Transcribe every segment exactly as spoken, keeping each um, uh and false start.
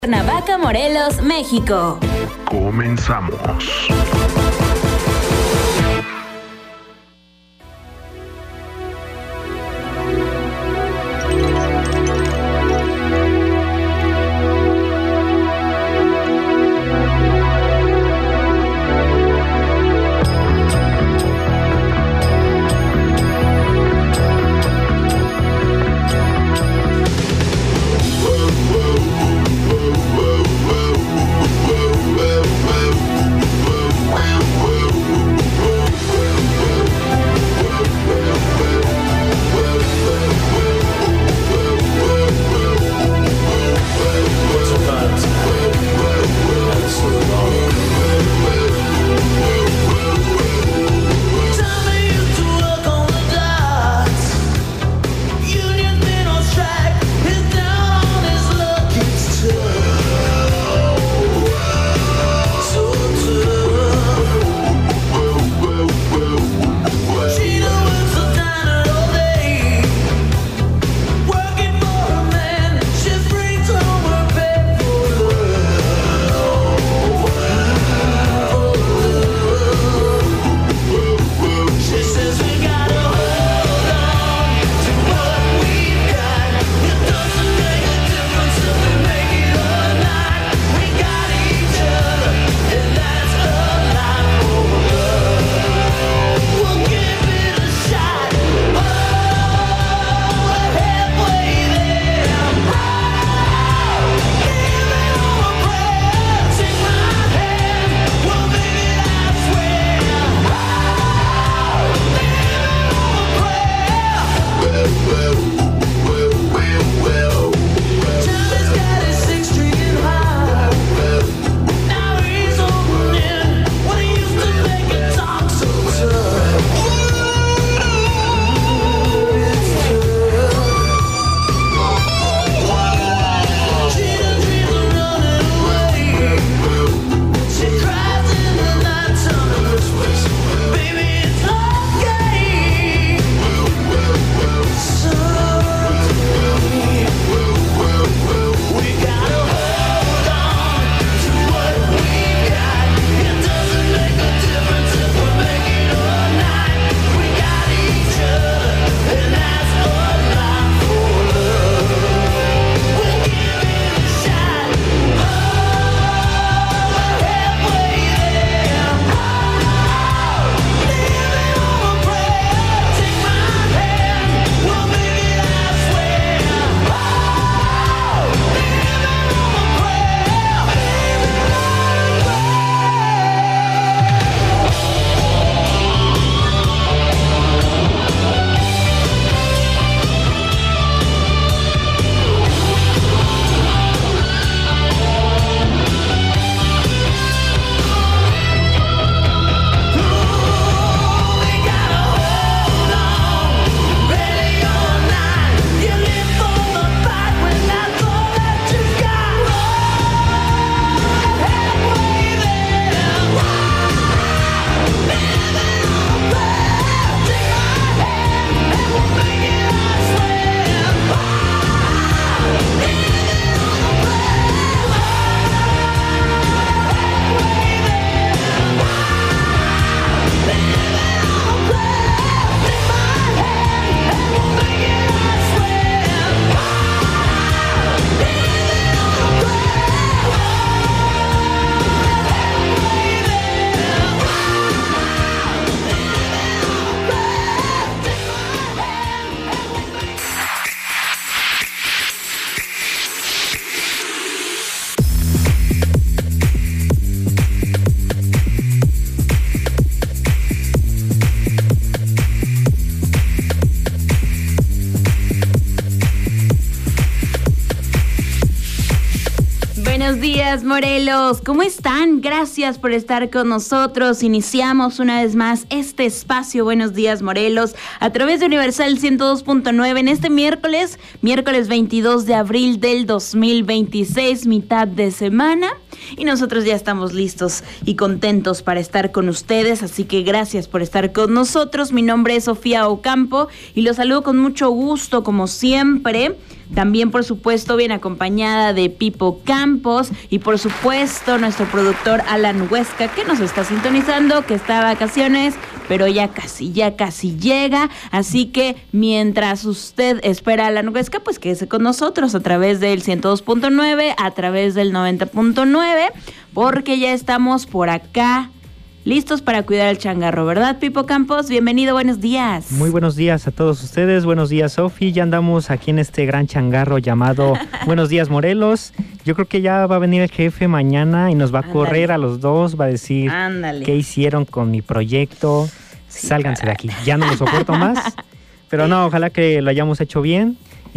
Cuernavaca, Morelos, México. Comenzamos. Buenos días, Morelos. ¿Cómo están? Gracias por estar con nosotros. Iniciamos una vez más este espacio Buenos Días, Morelos, a través de Universal ciento dos punto nueve en este miércoles, miércoles veintidós de abril del dos mil veintiséis, mitad de semana. Y nosotros ya estamos listos y contentos para estar con ustedes, así que gracias por estar con nosotros. Mi nombre es Sofía Ocampo y los saludo con mucho gusto, como siempre, También, por supuesto, viene acompañada de Pipo Campos y, por supuesto, nuestro productor Alan Huesca, que nos está sintonizando, que está de vacaciones, pero ya casi, ya casi llega. Así que mientras usted espera a Alan Huesca, pues quédese con nosotros a través del ciento dos punto nueve, a través del noventa punto nueve, porque ya estamos por acá listos para cuidar al changarro, ¿verdad, Pipo Campos? Bienvenido, buenos días. Muy buenos días a todos ustedes, buenos días, Sofi. Ya andamos aquí en este gran changarro llamado Buenos Días, Morelos. Yo creo que ya va a venir el jefe mañana y nos va a Ándale. correr a los dos, va a decir Ándale. qué hicieron con mi proyecto. Sí, Sálganse caray. de aquí, ya no lo soporto más. Pero no, ojalá que lo hayamos hecho bien.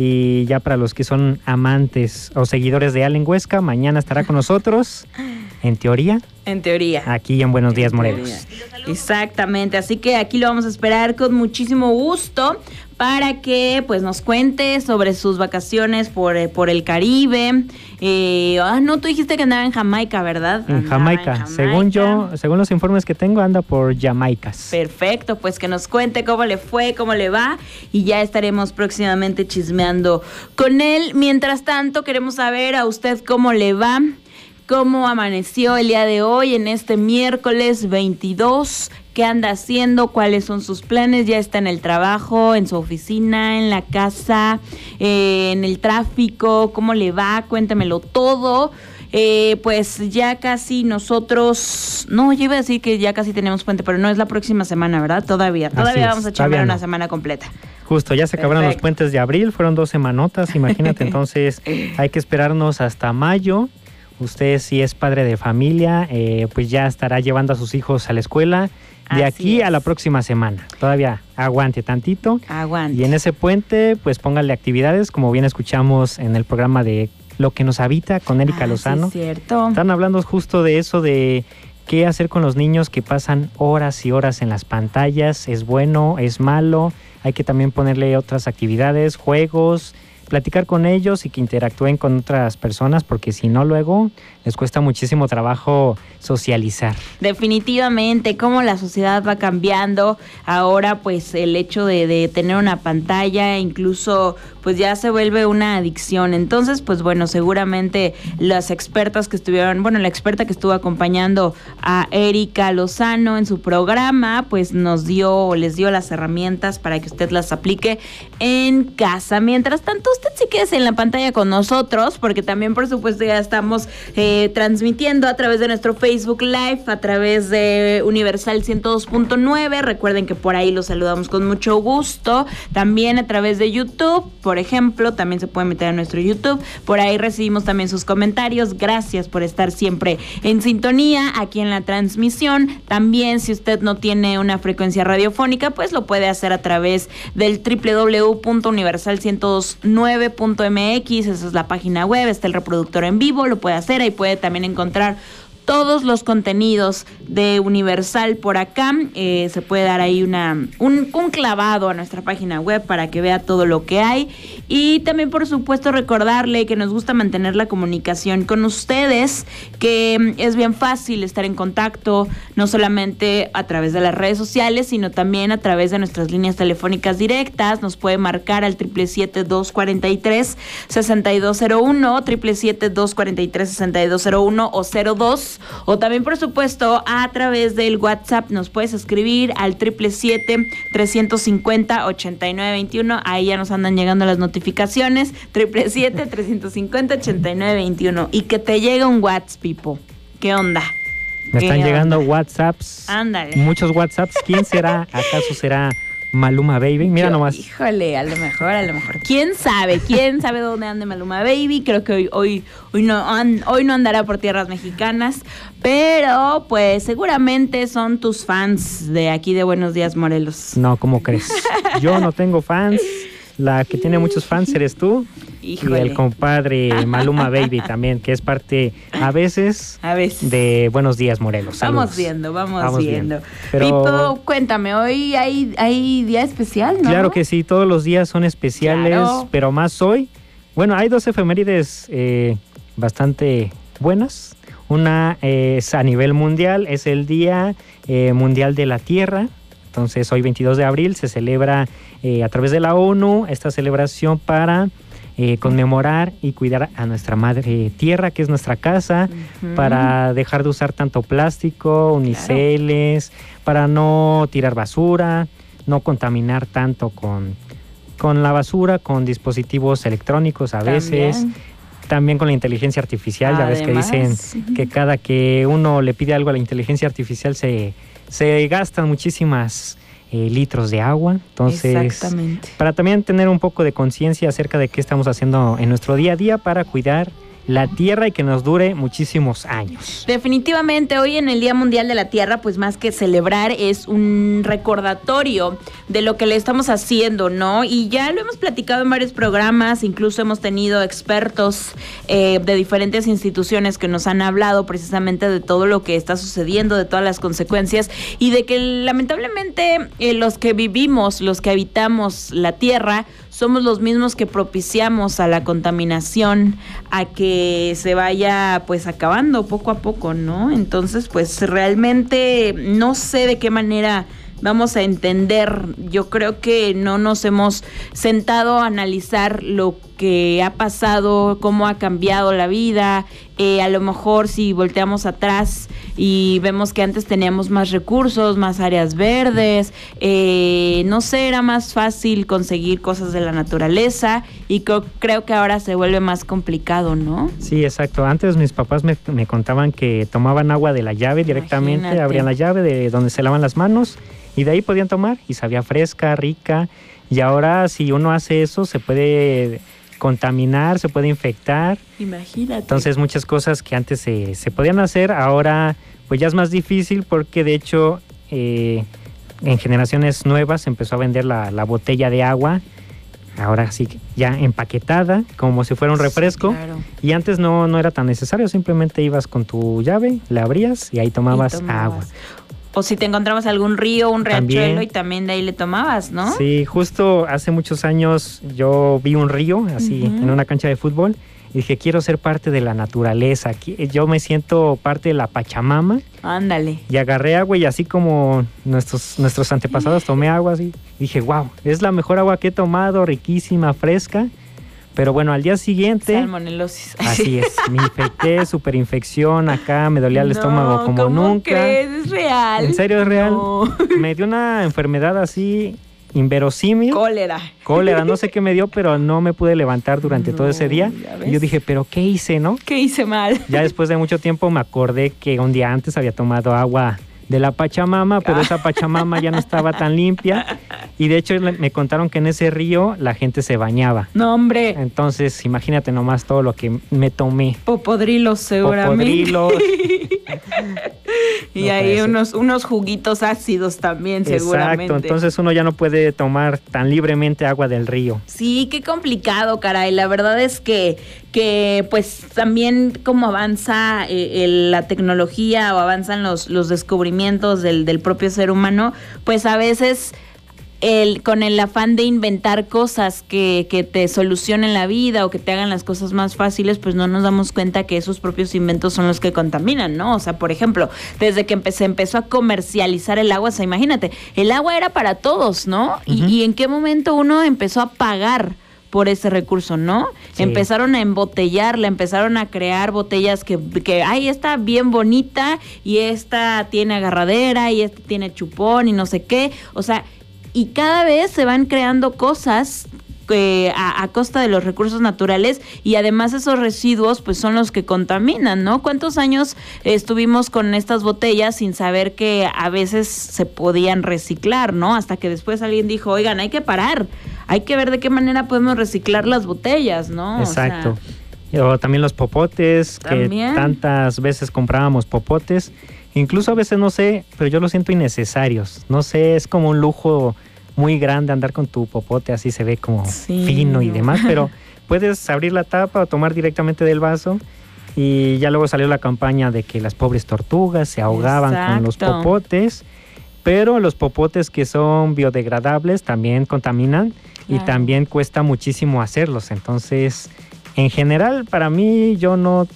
Y ya para los que son amantes o seguidores de Alan Huesca, mañana estará con nosotros, en teoría. En teoría. Aquí en Buenos Días, Morelos. Exactamente, así que aquí lo vamos a esperar con muchísimo gusto para que pues nos cuente sobre sus vacaciones por, por el Caribe. Eh, ah, no, tú dijiste que andaba en Jamaica, ¿verdad? En Jamaica. en Jamaica, según yo, según los informes que tengo, anda por Jamaicas. Perfecto, pues que nos cuente cómo le fue, cómo le va, y ya estaremos próximamente chismeando con él. Mientras tanto, queremos saber a usted cómo le va, cómo amaneció el día de hoy en este miércoles veintidós, qué anda haciendo, cuáles son sus planes, ya está en el trabajo, en su oficina, en la casa, eh, en el tráfico, cómo le va, cuéntamelo todo. Eh, pues ya casi nosotros, no, yo iba a decir que ya casi tenemos puente, pero no es la próxima semana, ¿verdad? Todavía, todavía vamos a chambear una semana completa. Justo, ya se acabaron Perfecto. los puentes de abril, fueron dos semanotas, imagínate, entonces hay que esperarnos hasta mayo. Usted, si es padre de familia, eh, pues ya estará llevando a sus hijos a la escuela de Así aquí es. a la próxima semana. Todavía aguante tantito. Aguante. Y en ese puente, pues póngale actividades, como bien escuchamos en el programa de Lo que nos habita con Erika ah, Lozano. Sí, cierto. Están hablando justo de eso, de qué hacer con los niños que pasan horas y horas en las pantallas. ¿Es bueno? ¿Es malo? Hay que también ponerle otras actividades, juegos, platicar con ellos y que interactúen con otras personas, porque si no luego les cuesta muchísimo trabajo socializar. Definitivamente, cómo la sociedad va cambiando. Ahora pues el hecho de, de tener una pantalla incluso pues ya se vuelve una adicción. Entonces pues bueno, seguramente las expertas que estuvieron, bueno la experta que estuvo acompañando a Erika Lozano en su programa pues nos dio, les dio las herramientas para que usted las aplique en casa. Mientras tanto, usted sí quédese en la pantalla con nosotros, porque también por supuesto ya estamos eh, transmitiendo a través de nuestro Facebook Live, a través de Universal ciento dos punto nueve. Recuerden que por ahí los saludamos con mucho gusto. También a través de YouTube, por ejemplo, también se puede meter a nuestro YouTube. Por ahí recibimos también sus comentarios. Gracias por estar siempre en sintonía aquí en la transmisión. También si usted no tiene una frecuencia radiofónica, pues lo puede hacer a través del doble u doble u doble u punto universal ciento dos punto nueve punto m x. Esa es la página web, está el reproductor en vivo, lo puede hacer, ahí puede también encontrar todos los contenidos de Universal por acá. Eh, se puede dar ahí una un, un clavado a nuestra página web para que vea todo lo que hay. Y también, por supuesto, recordarle que nos gusta mantener la comunicación con ustedes, que es bien fácil estar en contacto, no solamente a través de las redes sociales, sino también a través de nuestras líneas telefónicas directas. Nos puede marcar al siete siete siete, dos cuatro tres, seis dos cero uno, siete siete siete, dos cuatro tres, seis dos cero uno o cero dos. O también, por supuesto, a través del WhatsApp nos puedes escribir al siete siete siete, tres cinco cero, ocho nueve dos uno. Ahí ya nos andan llegando las notificaciones. siete siete siete, tres cinco cero, ocho nueve dos uno. Y que te llegue un WhatsApp, Pipo. ¿Qué onda? Me están llegando WhatsApps. Ándale. Muchos WhatsApps. ¿Quién será? ¿Acaso será Maluma Baby? Mira Yo, nomás. Híjole, a lo mejor, a lo mejor. ¿Quién sabe? ¿Quién sabe dónde ande Maluma Baby? Creo que hoy, hoy, hoy, no, an, hoy no andará por tierras mexicanas, pero pues seguramente son tus fans de aquí de Buenos Días, Morelos. No, ¿cómo crees? Yo no tengo fans. La que tiene muchos fans eres tú. Híjole. Y el compadre Maluma Baby también, que es parte a veces, a veces. de Buenos Días, Morelos. Saludos. Vamos viendo, vamos, vamos viendo. viendo. Pero, Pipo, cuéntame, hoy hay, hay día especial, ¿no? Claro que sí, todos los días son especiales, claro. Pero más hoy. Bueno, hay dos efemérides eh, bastante buenas. Una eh, es a nivel mundial, es el Día eh, Mundial de la Tierra. Entonces, hoy veintidós de abril se celebra eh, a través de la ONU esta celebración para eh, conmemorar y cuidar a nuestra madre tierra, que es nuestra casa, uh-huh. para dejar de usar tanto plástico, uniceles, claro. para no tirar basura, no contaminar tanto con, con la basura, con dispositivos electrónicos a ¿También? veces. También con la inteligencia artificial, Además, ya ves que dicen que cada que uno le pide algo a la inteligencia artificial se, se gastan muchísimas eh, litros de agua. Entonces, para también tener un poco de conciencia acerca de qué estamos haciendo en nuestro día a día para cuidar la tierra y que nos dure muchísimos años. Definitivamente, hoy en el Día Mundial de la Tierra, pues más que celebrar, es un recordatorio de lo que le estamos haciendo, ¿no? Y ya lo hemos platicado en varios programas, incluso hemos tenido expertos eh, de diferentes instituciones que nos han hablado precisamente de todo lo que está sucediendo, de todas las consecuencias y de que lamentablemente eh, los que vivimos, los que habitamos la Tierra, somos los mismos que propiciamos a la contaminación, a que se vaya pues acabando poco a poco, ¿no? Entonces, pues realmente no sé de qué manera vamos a entender. Yo creo que no nos hemos sentado a analizar lo que ha pasado, cómo ha cambiado la vida. Eh, a lo mejor si volteamos atrás y vemos que antes teníamos más recursos, más áreas verdes, eh, no sé, era más fácil conseguir cosas de la naturaleza y creo, creo que ahora se vuelve más complicado, ¿no? Sí, exacto. Antes mis papás me, me contaban que tomaban agua de la llave directamente, Imagínate. abrían la llave de donde se lavan las manos y de ahí podían tomar y sabía fresca, rica. Y ahora si uno hace eso se puede contaminar, se puede infectar. Imagínate. Entonces muchas cosas que antes se, se podían hacer, ahora pues ya es más difícil porque de hecho eh, en generaciones nuevas se empezó a vender la, la botella de agua, ahora sí ya empaquetada, como si fuera un refresco. Sí, claro. Y antes no, no era tan necesario, simplemente ibas con tu llave, la abrías y ahí tomabas, y tomabas. agua. O si te encontrabas algún río, un riachuelo y también de ahí le tomabas, ¿no? Sí, justo hace muchos años yo vi un río así uh-huh. en una cancha de fútbol y dije, quiero ser parte de la naturaleza. Yo me siento parte de la Pachamama. Ándale. Y agarré agua y así como nuestros, nuestros antepasados tomé agua así. Dije, wow, es la mejor agua que he tomado, riquísima, fresca. Pero bueno, al día siguiente... Salmonelosis. Así es, me infecté, superinfección acá, me dolía el no, estómago como ¿cómo nunca. Crees? ¿Es real? ¿En serio es real? No. Me dio una enfermedad así inverosímil. Cólera. Cólera, no sé qué me dio, pero no me pude levantar durante no, todo ese día. Y yo dije, ¿pero qué hice, no? ¿Qué hice mal? Ya después de mucho tiempo me acordé que un día antes había tomado agua de la Pachamama, pero esa Pachamama ya no estaba tan limpia y de hecho me contaron que en ese río la gente se bañaba. No, hombre. Entonces, imagínate nomás todo lo que me tomé. Popodrilos, seguramente. Popodrilos. Y no ahí unos, unos juguitos ácidos también, seguramente. Exacto, entonces uno ya no puede tomar tan libremente agua del río. Sí, qué complicado, caray. La verdad es que, que pues también como avanza eh, el, la tecnología o avanzan los, los descubrimientos del, del propio ser humano, pues a veces... El, con el afán de inventar cosas que, que te solucionen la vida o que te hagan las cosas más fáciles, pues no nos damos cuenta que esos propios inventos son los que contaminan, ¿no? O sea, por ejemplo, desde que se empezó a comercializar el agua, o sea, imagínate, el agua era para todos, ¿no? Uh-huh. Y, y en qué momento uno empezó a pagar por ese recurso, ¿no? Sí. Empezaron a embotellarla, empezaron a crear botellas que, que, ay, esta bien bonita y esta tiene agarradera y esta tiene chupón y no sé qué, o sea... Y cada vez se van creando cosas eh, a, a costa de los recursos naturales y además esos residuos pues son los que contaminan, ¿no? ¿Cuántos años eh, estuvimos con estas botellas sin saber que a veces se podían reciclar, ¿no? Hasta que después alguien dijo, oigan, hay que parar, hay que ver de qué manera podemos reciclar las botellas, ¿no? Exacto. O sea, o también los popotes, ¿también? Que tantas veces comprábamos popotes. Incluso a veces, no sé, pero yo los siento innecesarios. No sé, es como un lujo muy grande andar con tu popote, así se ve como sí, fino y demás, pero puedes abrir la tapa o tomar directamente del vaso. Y ya luego salió la campaña de que las pobres tortugas se ahogaban Exacto. con los popotes, pero los popotes que son biodegradables también contaminan claro. y también cuesta muchísimo hacerlos. Entonces, en general, para mí, yo no...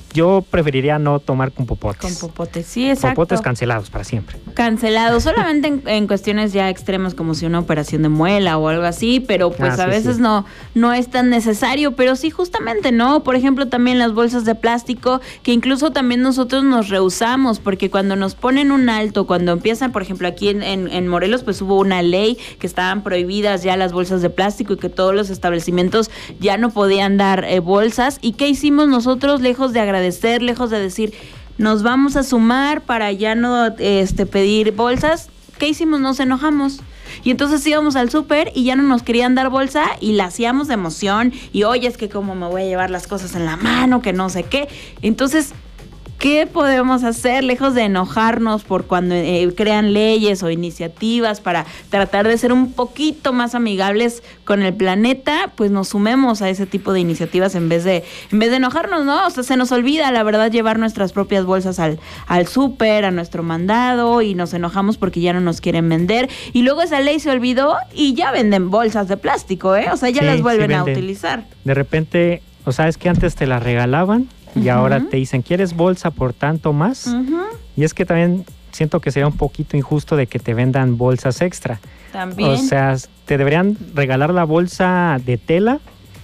yo preferiría no tomar con popotes. Con popotes, sí, exacto. Popotes cancelados para siempre. Cancelados, solamente en, en cuestiones ya extremas como si una operación de muela o algo así, pero pues ah, a sí, veces sí. no no es tan necesario, pero sí justamente, ¿no? Por ejemplo, también las bolsas de plástico, que incluso también nosotros nos rehusamos, porque cuando nos ponen un alto, cuando empiezan, por ejemplo, aquí en, en, en Morelos, pues hubo una ley que estaban prohibidas ya las bolsas de plástico y que todos los establecimientos ya no podían dar eh, bolsas. ¿Y qué hicimos nosotros? Lejos de agradecer agradecer, lejos de decir nos vamos a sumar para ya no este, pedir bolsas, ¿qué hicimos? Nos enojamos. Y entonces íbamos al súper y ya no nos querían dar bolsa y la hacíamos de emoción y oye, es que cómo me voy a llevar las cosas en la mano, que no sé qué. Entonces, ¿qué podemos hacer lejos de enojarnos por cuando eh, crean leyes o iniciativas para tratar de ser un poquito más amigables con el planeta? Pues nos sumemos a ese tipo de iniciativas en vez de en vez de enojarnos, ¿no? O sea, se nos olvida, la verdad, llevar nuestras propias bolsas al, al súper, a nuestro mandado y nos enojamos porque ya no nos quieren vender. Y luego esa ley se olvidó y ya venden bolsas de plástico, ¿eh? O sea, ya sí, las vuelven sí a utilizar. De repente, o sea, es que antes te las regalaban y uh-huh. ahora te dicen, ¿quieres bolsa por tanto más? Uh-huh. Y es que también siento que sería un poquito injusto de que te vendan bolsas extra. También. O sea, te deberían regalar la bolsa de tela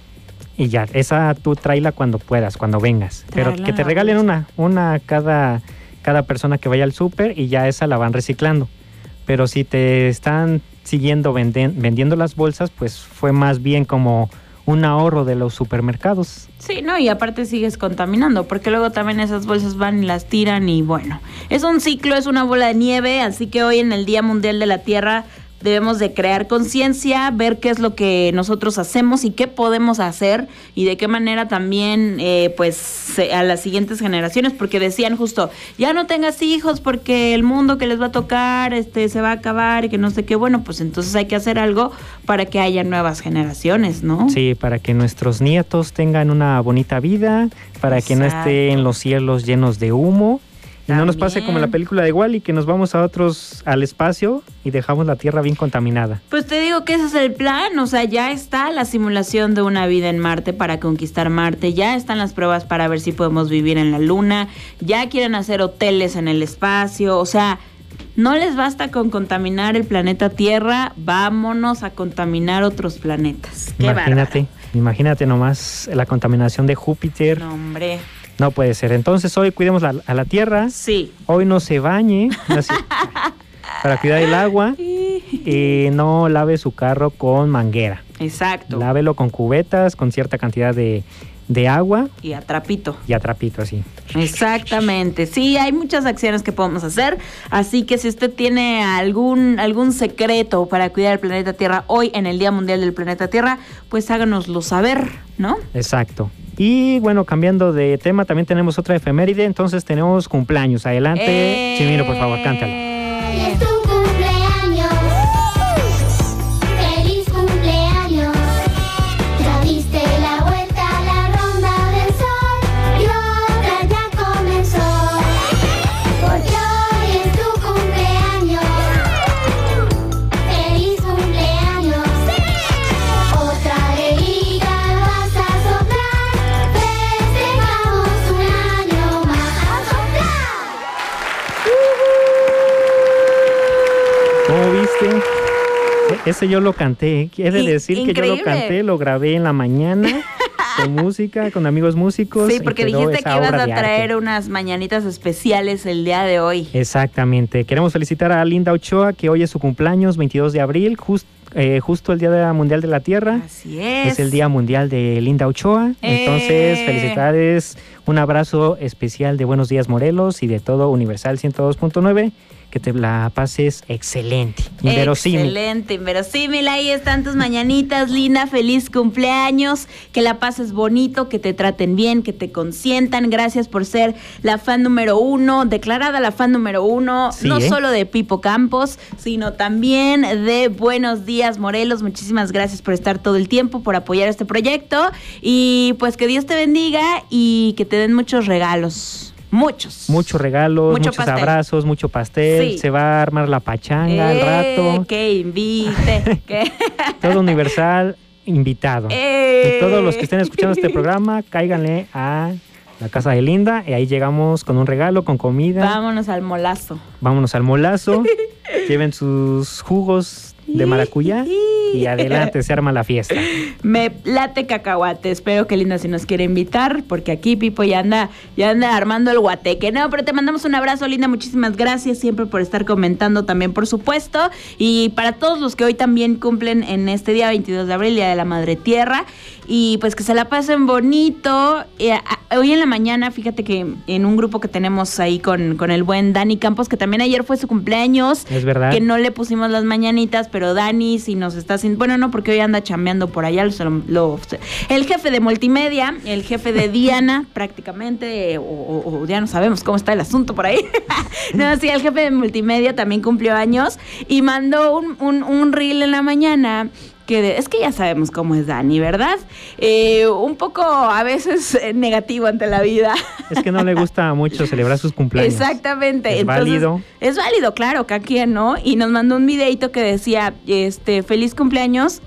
y ya, esa tú tráela cuando puedas, cuando vengas. Tráela. Pero que te regalen una, una cada, cada persona que vaya al súper y ya esa la van reciclando. Pero si te están siguiendo venden, vendiendo las bolsas, pues fue más bien como un ahorro de los supermercados. Sí, no, y aparte sigues contaminando, porque luego también esas bolsas van y las tiran y bueno, es un ciclo, es una bola de nieve, así que hoy en el Día Mundial de la Tierra debemos de crear conciencia, ver qué es lo que nosotros hacemos y qué podemos hacer y de qué manera también eh, pues a las siguientes generaciones, porque decían justo, ya no tengas hijos porque el mundo que les va a tocar este se va a acabar y que no sé qué. Bueno, pues entonces hay que hacer algo para que haya nuevas generaciones, ¿no? Sí, para que nuestros nietos tengan una bonita vida, para Exacto. que no estén los cielos llenos de humo. Y no nos pase como en la película de Wall-E, que nos vamos a otros al espacio y dejamos la Tierra bien contaminada. Pues te digo que ese es el plan, o sea, ya está la simulación de una vida en Marte para conquistar Marte, ya están las pruebas para ver si podemos vivir en la Luna, ya quieren hacer hoteles en el espacio, o sea, no les basta con contaminar el planeta Tierra, vámonos a contaminar otros planetas. Qué imagínate, bárbaro. Imagínate nomás la contaminación de Júpiter. No, hombre. No puede ser. Entonces hoy cuidemos la, a la tierra. Sí. Hoy no se bañe no se, para cuidar el agua. Y no lave su carro con manguera. Exacto. Lávelo con cubetas, con cierta cantidad de, de agua. Y a trapito. Y a trapito, así. Exactamente. Sí, hay muchas acciones que podemos hacer. Así que si usted tiene algún, algún secreto para cuidar el planeta Tierra hoy en el Día Mundial del Planeta Tierra, pues háganoslo saber, ¿no? Exacto. Y bueno, cambiando de tema, también tenemos otra efeméride, entonces tenemos cumpleaños. Adelante, eh... Chimino, por favor, cántalo. Es tu cumpleaños. Feliz cumpleaños. Ya diste la vuelta a la ronda del sol y otra ya comenzó. Porque hoy es tu cumpleaños. Feliz cumpleaños. Otra alegría vas a soplar. Festejamos un año más a soplar. ¿Cómo viste? Ese yo lo canté. Quiere decir Increíble. que yo lo canté, lo grabé en la mañana con música, con amigos músicos. Sí, porque dijiste que ibas a traer unas mañanitas especiales el día de hoy. Exactamente. Queremos felicitar a Linda Ochoa, que hoy es su cumpleaños, veintidós de abril, just, eh, justo el Día Mundial de la Tierra. Así es. Es el Día Mundial de Linda Ochoa. Eh. Entonces, felicidades. Un abrazo especial de Buenos Días Morelos y de todo Universal ciento dos punto nueve. Que te la pases excelente, inverosímil. Excelente, inverosímil. Ahí están tus mañanitas, Lina. Feliz cumpleaños. Que la pases bonito, que te traten bien, que te consientan. Gracias por ser la fan número uno, declarada la fan número uno, sí, no ¿eh? solo de Pipo Campos, sino también de Buenos Días Morelos. Muchísimas gracias por estar todo el tiempo, por apoyar este proyecto. Y pues que Dios te bendiga y que te den muchos regalos. Muchos. Muchos regalos, Mucho muchos pastel. abrazos, mucho pastel. Sí. Se va a armar la pachanga eh, al rato. Que invite. que... Todo Universal invitado. Eh. Y todos los que estén escuchando este programa, cáiganle a la casa de Linda, y ahí llegamos con un regalo, con comida. Vámonos al molazo. Vámonos al molazo. Lleven sus jugos de maracuyá y adelante, se arma la fiesta. Me late cacahuate. Espero que Linda si nos quiere invitar, porque aquí Pipo ya anda, ya anda armando el guateque. No, pero te mandamos un abrazo, Linda. Muchísimas gracias siempre por estar comentando también, por supuesto. Y para todos los que hoy también cumplen en este día veintidós de abril, Día de la Madre Tierra. Y pues que se la pasen bonito. Eh, a, hoy en la mañana, fíjate que en un grupo que tenemos ahí con, con el buen Dani Campos, que también ayer fue su cumpleaños. Es verdad. Que no le pusimos las mañanitas, pero Dani si nos está haciendo... Bueno, no, porque hoy anda chambeando por allá. Lo, lo, el jefe de multimedia, el jefe de Diana, prácticamente, o, o, o ya no sabemos cómo está el asunto por ahí. No, sí, el jefe de multimedia también cumplió años y mandó un, un, un reel en la mañana... que de, es que ya sabemos cómo es Dani, ¿verdad? Eh, un poco a veces eh, negativo ante la vida. Es que no le gusta mucho celebrar sus cumpleaños. Exactamente. Es Entonces, válido. Es válido, claro, cada quien, ¿no? Y nos mandó un videito que decía, este, feliz cumpleaños,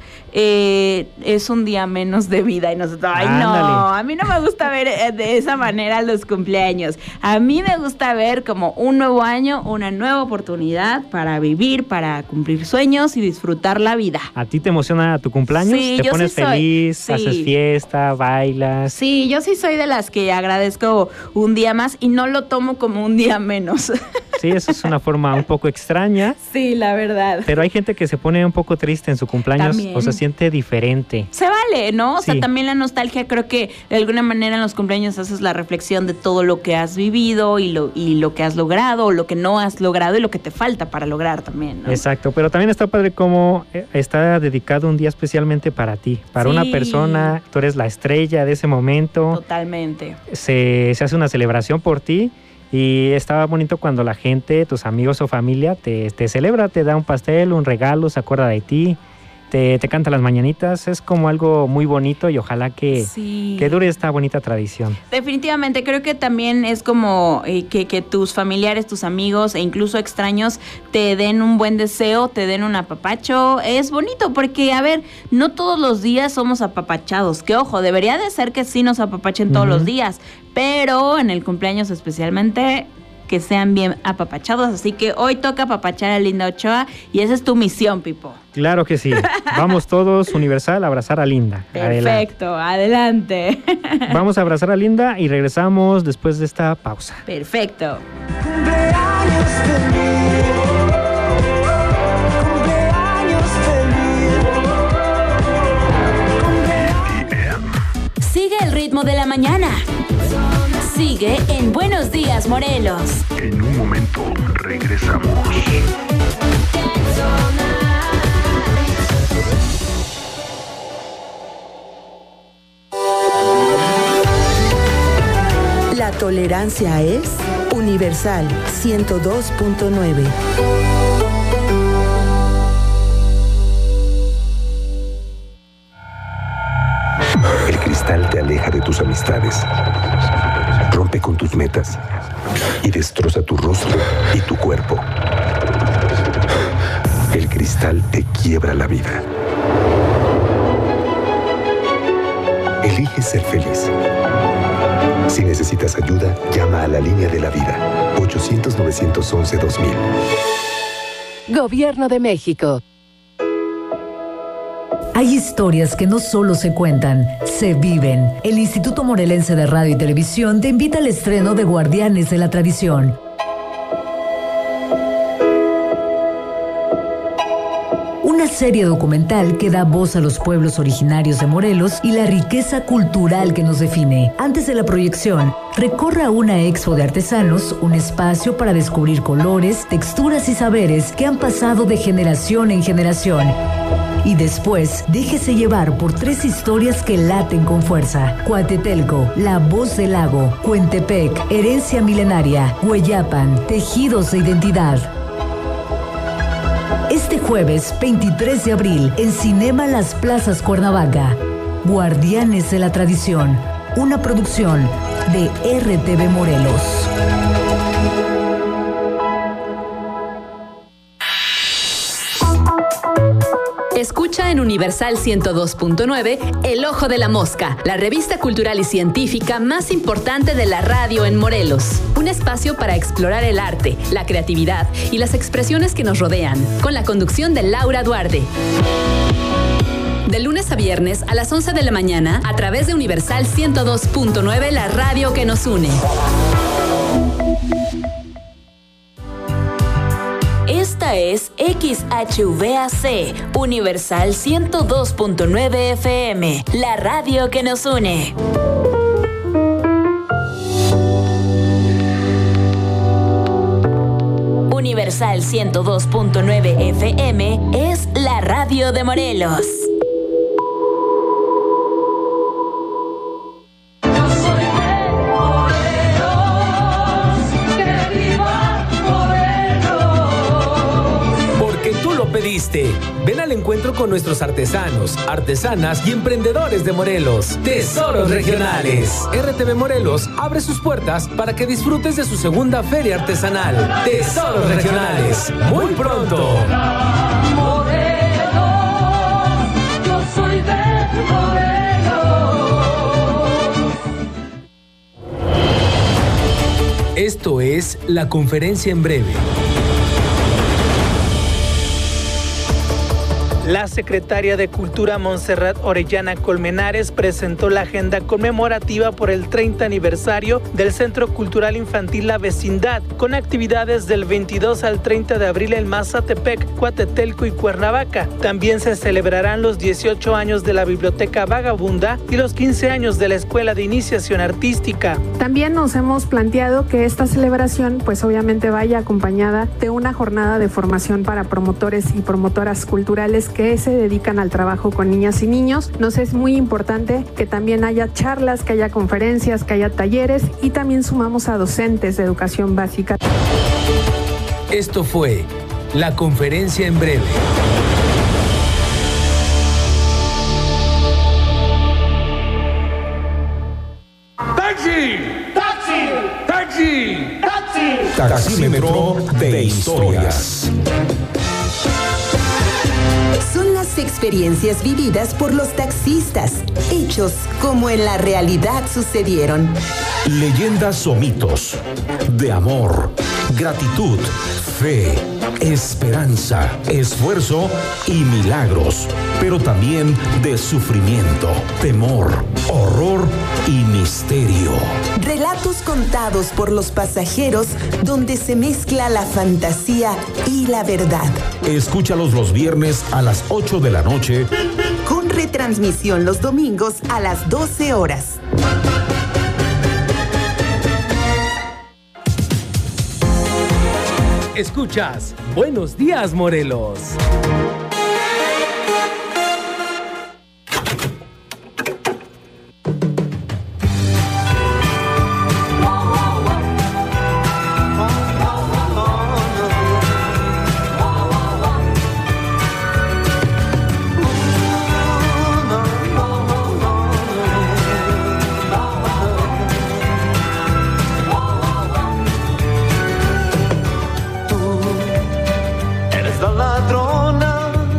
eh, es un día menos de vida. Y nosotros, ay, Ándale. no, a mí no me gusta ver eh, de esa manera los cumpleaños. A mí me gusta ver como un nuevo año, una nueva oportunidad para vivir, para cumplir sueños y disfrutar la vida. ¿A ti te emociona tu cumpleaños? Sí, ¿Te yo pones sí soy. feliz? Sí. ¿Haces fiesta? ¿Bailas? Sí, yo sí soy de las que agradezco un día más y no lo tomo como un día menos. Sí, eso es una forma un poco extraña. Sí, la verdad. Pero hay gente que se pone un poco triste en su cumpleaños. También. O se siente diferente. Se vale, ¿no? O sea, Sí. también la nostalgia, creo que de alguna manera en los cumpleaños haces la reflexión de todo lo que has vivido y lo, y lo que has logrado, o lo que no has logrado y lo que te falta para lograr también, ¿no? Exacto, pero también está padre cómo eh, está dedicado un día especialmente para ti, para Sí. una persona. Tú eres la estrella de ese momento. Totalmente. Se, se hace una celebración por ti. Y estaba bonito cuando la gente, tus amigos o familia, te, te celebra, te da un pastel, un regalo, se acuerda de ti, te, te canta las mañanitas. Es como algo muy bonito y ojalá que, Sí. que dure esta bonita tradición. Definitivamente, creo que también es como eh, que, que tus familiares, tus amigos e incluso extraños te den un buen deseo, te den un apapacho. Es bonito porque, a ver, no todos los días somos apapachados. Que ojo, debería de ser que sí nos apapachen todos Ujú. los días, pero en el cumpleaños especialmente que sean bien apapachados. Así que hoy toca apapachar a Linda Ochoa y esa es tu misión, Pipo. Claro que sí. Vamos todos, Universal, a abrazar a Linda. Perfecto, adelante. Adelante. Vamos a abrazar a Linda y regresamos después de esta pausa. Perfecto. Cumpleaños feliz, cumpleaños feliz. Sigue el ritmo de la mañana. Sigue en Buenos Días, Morelos. En un momento regresamos. La tolerancia es Universal ciento dos punto nueve. El cristal te aleja de tus amistades, rompe con tus metas y destroza tu rostro y tu cuerpo. El cristal te quiebra la vida. Elige ser feliz. Si necesitas ayuda, llama a la línea de la vida, ochocientos, novecientos once, dos mil. Gobierno de México. Hay historias que no solo se cuentan, se viven. El Instituto Morelense de Radio y Televisión te invita al estreno de Guardianes de la Tradición. Una serie documental que da voz a los pueblos originarios de Morelos y la riqueza cultural que nos define. Antes de la proyección, recorra una expo de artesanos, un espacio para descubrir colores, texturas y saberes que han pasado de generación en generación. Y después, déjese llevar por tres historias que laten con fuerza. Coatetelco, La Voz del Lago, Cuentepec, Herencia Milenaria, Hueyapan, Tejidos de Identidad. Este jueves veintitrés de abril, en Cinema Las Plazas Cuernavaca, Guardianes de la Tradición, una producción de R T V Morelos. Escucha Escucha en Universal ciento dos punto nueve El Ojo de la Mosca, la revista cultural y científica más importante de la radio en Morelos. Un espacio para explorar el arte, la creatividad y las expresiones que nos rodean, con la conducción de Laura Duarte. De lunes a viernes a las once de la mañana a través de Universal ciento dos punto nueve, la radio que nos une. Esta es X H V A C, Universal ciento dos punto nueve F M, la radio que nos une. Universal ciento dos punto nueve F M es la radio de Morelos. Pediste. Ven al encuentro con nuestros artesanos, artesanas y emprendedores de Morelos. Tesoros Regionales. R T V Morelos abre sus puertas para que disfrutes de su segunda feria artesanal. Tesoros Regionales. Muy pronto. Morelos, yo soy de Morelos. Esto es la conferencia en breve. La secretaria de Cultura Montserrat Orellana Colmenares presentó la agenda conmemorativa por el treinta aniversario del Centro Cultural Infantil La Vecindad, con actividades del veintidós al treinta de abril en Mazatepec, Coatetelco y Cuernavaca. También se celebrarán los dieciocho años de la Biblioteca Vagabunda y los quince años de la Escuela de Iniciación Artística. También nos hemos planteado que esta celebración pues obviamente vaya acompañada de una jornada de formación para promotores y promotoras culturales que que se dedican al trabajo con niñas y niños. Nos es muy importante que también haya charlas, que haya conferencias, que haya talleres y también sumamos a docentes de educación básica. Esto fue la conferencia en breve. ¡Taxi! ¡Taxi! ¡Taxi! ¡Taxi! Taxímetro de historias. Son las experiencias vividas por los taxistas, hechos como en la realidad sucedieron. Leyendas o mitos de amor, gratitud, fe, esperanza, esfuerzo y milagros, pero también de sufrimiento, temor, horror y misterio. Relatos contados por los pasajeros donde se mezcla la fantasía y la verdad. Escúchalos los viernes a las ocho de la noche. Con retransmisión los domingos a las doce horas. Escuchas Buenos Días, Morelos. Eres la ladrona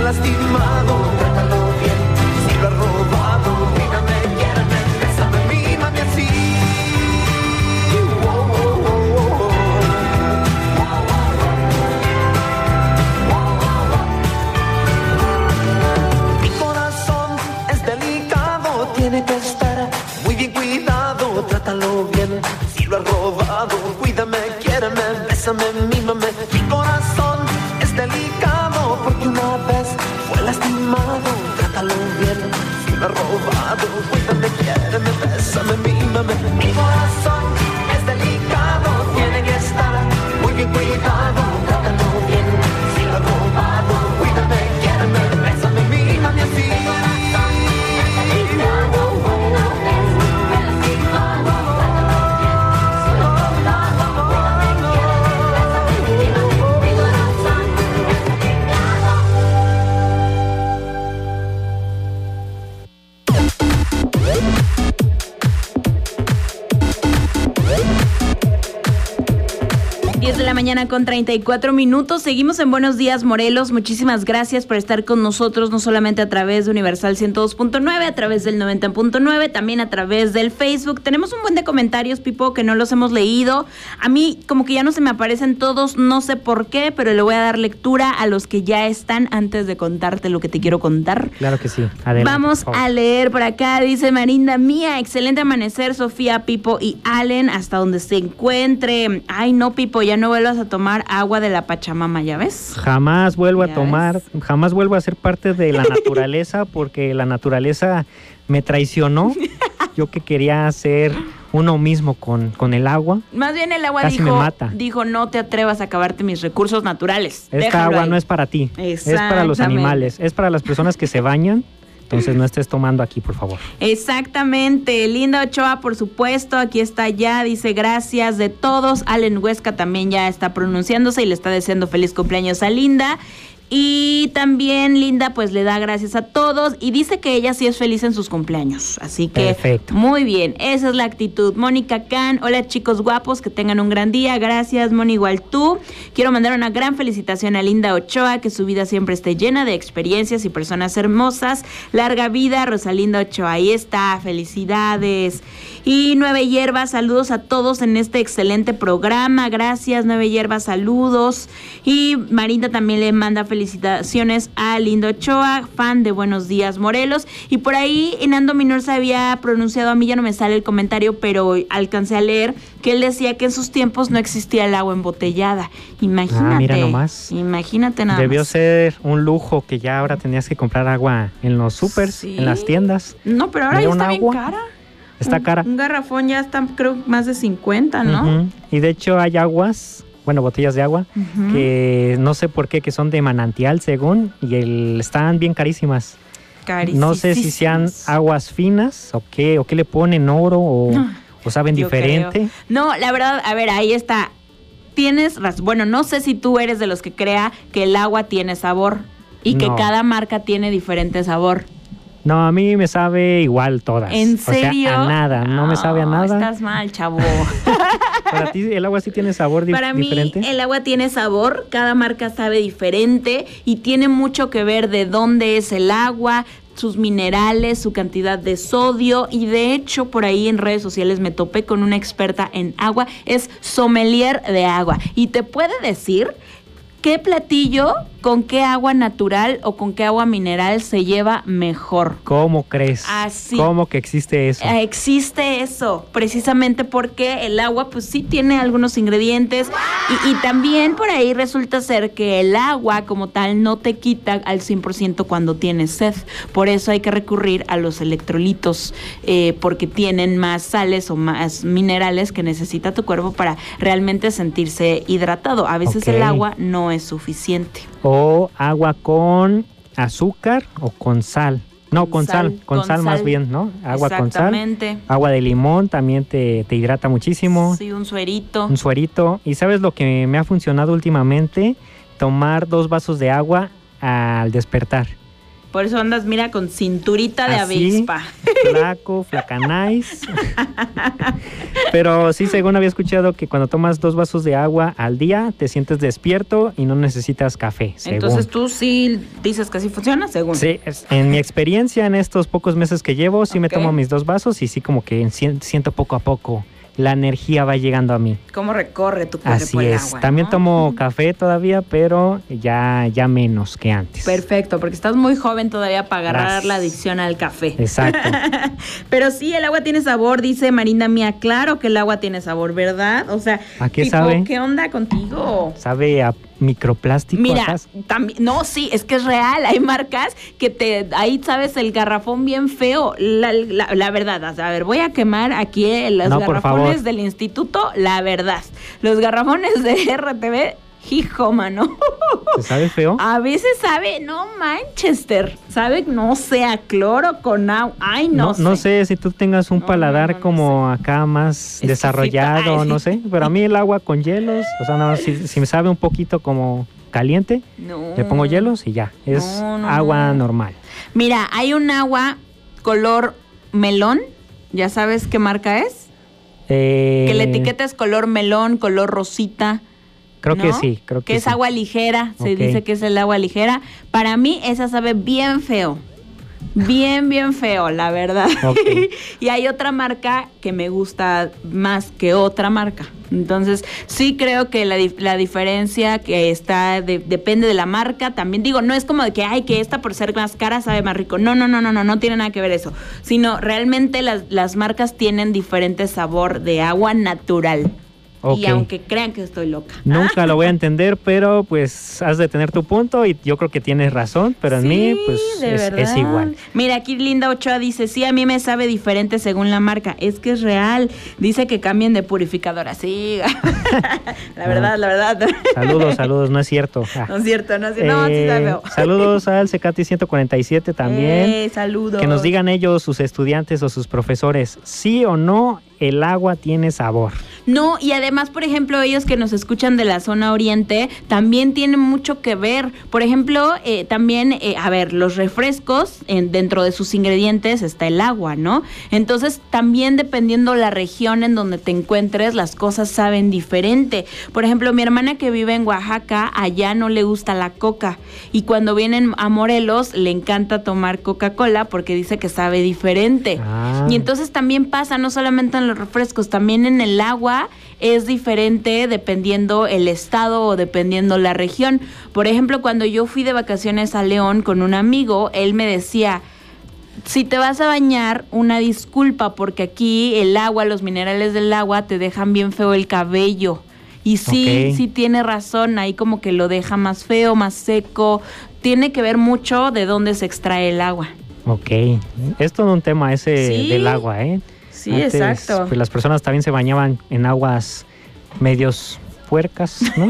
lastimado, trátalo bien. Si lo has robado, cuídame, quiéreme, bésame, mímame así. Oh, oh, oh, oh, oh. Mi corazón es delicado, tiene que estar muy bien cuidado, trátalo bien. Si lo has robado, cuídame, quiéreme, bésame, mímame. Mi corazón es delicado porque una vez fue lastimado, trátalo bien. Si lo has robado, cuídame, quiéreme, bésame, mímame. Mi corazón es delicado, tiene que estar muy bien cuidado, trátalo bien. Si lo has robado, cuídame, quiéreme, bésame, mímame así. diez de la mañana con treinta y cuatro minutos. Seguimos en Buenos Días, Morelos. Muchísimas gracias por estar con nosotros, no solamente a través de Universal ciento dos punto nueve, a través del noventa punto nueve, también a través del Facebook. Tenemos un buen de comentarios, Pipo, que no los hemos leído. A mí como que ya no se me aparecen todos, no sé por qué, pero le voy a dar lectura a los que ya están antes de contarte lo que te quiero contar. Claro que sí. Adelante. Vamos a leer por acá, dice Marinda Mía, excelente amanecer, Sofía, Pipo y Allen, hasta donde se encuentre. Ay, no, Pipo, ya no vuelvas a tomar agua de la Pachamama, ¿ya ves? Jamás vuelvo ¿Ya a tomar, ves? jamás vuelvo a ser parte de la naturaleza porque la naturaleza me traicionó. Yo que quería ser uno mismo con, con el agua. Más bien el agua casi dijo, me mata. dijo, no te atrevas a acabarte mis recursos naturales. Esta Déjalo agua ahí. no es para ti, es para los animales, es para las personas que se bañan. Entonces no estés tomando aquí, por favor. Exactamente. Linda Ochoa, por supuesto, aquí está ya, dice gracias de todos. Allen Huesca también ya está pronunciándose y le está deseando feliz cumpleaños a Linda. Y también Linda pues le da gracias a todos y dice que ella sí es feliz en sus cumpleaños. Así que perfecto. Muy bien, esa es la actitud. Mónica Can, hola chicos guapos, que tengan un gran día. Gracias, Moni, igual tú. Quiero mandar una gran felicitación a Linda Ochoa, que su vida siempre esté llena de experiencias y personas hermosas. Larga vida, Rosalinda Ochoa. Ahí está, felicidades. Y Nueve Hierbas, saludos a todos en este excelente programa. Gracias, Nueve Hierbas, saludos. Y Marinda también le manda felicitaciones Felicitaciones a Linda Ochoa, fan de Buenos Días, Morelos. Y por ahí Nando Minor se había pronunciado, a mí ya no me sale el comentario, pero alcancé a leer que él decía que en sus tiempos no existía el agua embotellada. Imagínate. Ah, mira nomás. Imagínate nada Debió más. ser un lujo que ya ahora tenías que comprar agua en los supers, Sí. en las tiendas. No, pero ahora Mira, ya está un bien agua. cara. Está un, cara. Un garrafón ya está, creo, más de cincuenta, ¿no? Uh-huh. Y de hecho hay aguas, bueno, botellas de agua, Uh-huh. que no sé por qué, que son de manantial según, y el, están bien carísimas. No sé si sean aguas finas o qué, o qué le ponen, oro o, o saben Yo diferente. creo. No, la verdad, a ver, ahí está. Tienes razón. Bueno, no sé si tú eres de los que crea que el agua tiene sabor y que No. cada marca tiene diferente sabor. No, a mí me sabe igual todas. ¿En serio? O sea, a nada, no me sabe a No, nada. Estás mal, chavo. ¿Para ti el agua sí tiene sabor di- Para mí diferente? el agua tiene sabor, cada marca sabe diferente y tiene mucho que ver de dónde es el agua, sus minerales, su cantidad de sodio, y de hecho por ahí en redes sociales me topé con una experta en agua, es sommelier de agua y te puede decir qué platillo con qué agua natural o con qué agua mineral se lleva mejor. ¿Cómo crees? Así. ¿Cómo que existe eso? Eh, Existe eso, precisamente porque el agua pues sí tiene algunos ingredientes y, y también por ahí resulta ser que el agua como tal no te quita al cien por ciento cuando tienes sed. Por eso hay que recurrir a los electrolitos eh, porque tienen más sales o más minerales que necesita tu cuerpo para realmente sentirse hidratado. A veces Ok. el agua no es suficiente. O agua con azúcar o con sal. No, con, Con sal, sal, con, con sal, más sal. bien, ¿no? Agua con sal. Exactamente. Agua de limón también te, te hidrata muchísimo. Sí, un suerito. Un suerito. ¿Y sabes lo que me ha funcionado últimamente? Tomar dos vasos de agua al despertar. Por eso andas, mira, con cinturita de Así, avispa. Flaco, flacanáis. Pero sí, según había escuchado que cuando tomas dos vasos de agua al día, te sientes despierto y no necesitas café, según. Entonces tú sí dices que así funciona, según. Sí, es- en mi experiencia en estos pocos meses que llevo, sí me Ok. tomo mis dos vasos y sí como que sien- siento poco a poco la energía va llegando a mí. ¿Cómo recorre tu cuerpo Así el es. agua? También ¿no? tomo café todavía, pero ya, ya menos que antes. Perfecto, porque estás muy joven todavía para agarrar Gracias. la adicción al café. Exacto. Pero sí, el agua tiene sabor, dice Marina Mía. Claro que el agua tiene sabor, ¿verdad? O sea, ¿A qué tipo, sabe? ¿qué onda contigo? ¿Sabe a microplástico Mira, acaso? también, no, sí, es que es real. Hay marcas que te, ahí sabes, el garrafón bien feo. La, la, la verdad, o sea, a ver, voy a quemar aquí eh, los No, por garrafones favor. del instituto, la verdad. Los garrafones de R T V, hijo, mano. ¿Te sabe feo? A veces sabe, no Manchester, sabe, no sé, a cloro con agua. Ay, no, No, sé. no sé si tú tengas un No, paladar no, no, no como acá más Exquisito. desarrollado, Ay, no sí. sé. Pero a mí el agua con hielos, o sea, no, si, si me sabe un poquito como caliente, No. le pongo hielos y ya. Es No, no, agua no. normal. Mira, hay un agua color melón, ¿ya sabes qué marca es? Eh, Que la etiqueta es color melón, color rosita. Creo que ¿no? sí, creo que, Que es sí. agua ligera, se Ok. dice que es el agua ligera. Para mí esa sabe bien feo. Bien, bien feo, la verdad. Ok. Y hay otra marca que me gusta más que otra marca. Entonces, sí creo que la, dif- la diferencia que está, de- depende de la marca. También digo, no es como de que, ay, que esta por ser más cara sabe más rico. No, no, no, no, no, no tiene nada que ver eso. Sino realmente las, las marcas tienen diferente sabor de agua natural. Ok. Y aunque crean que estoy loca. Nunca lo voy a entender, pero pues has de tener tu punto y yo creo que tienes razón, pero en Sí, mí pues de es, verdad. es igual. Mira, aquí Linda Ochoa dice, sí, a mí me sabe diferente según la marca. Es que es real. Dice que cambien de purificadora. Sí, la verdad, la verdad. Saludos, saludos, no es cierto. Ah. No es cierto, no es cierto. No, sí Eh, sabe feo. saludos al Secati ciento cuarenta y siete también. Eh, saludos. Que nos digan ellos, sus estudiantes o sus profesores, sí o no el agua tiene sabor. No, y además, por ejemplo, ellos que nos escuchan de la zona oriente, también tienen mucho que ver. Por ejemplo, eh, también, eh, a ver, los refrescos, en, dentro de sus ingredientes está el agua, ¿no? Entonces, también dependiendo la región en donde te encuentres, las cosas saben diferente. Por ejemplo, mi hermana que vive en Oaxaca, allá no le gusta la coca. Y cuando vienen a Morelos, le encanta tomar Coca-Cola porque dice que sabe diferente. Ah. Y entonces también pasa, no solamente en los refrescos, también en el agua es diferente dependiendo el estado o dependiendo la región. Por ejemplo, cuando yo fui de vacaciones a León con un amigo, él me decía, si te vas a bañar, una disculpa, porque aquí el agua, los minerales del agua te dejan bien feo el cabello. Y sí, Ok. sí tiene razón, ahí como que lo deja más feo, más seco. Tiene que ver mucho de dónde se extrae el agua. Ok, es todo un tema ese Sí. del agua, ¿eh? Sí, Antes, exacto. Pues las personas también se bañaban en aguas medios puercas, ¿no?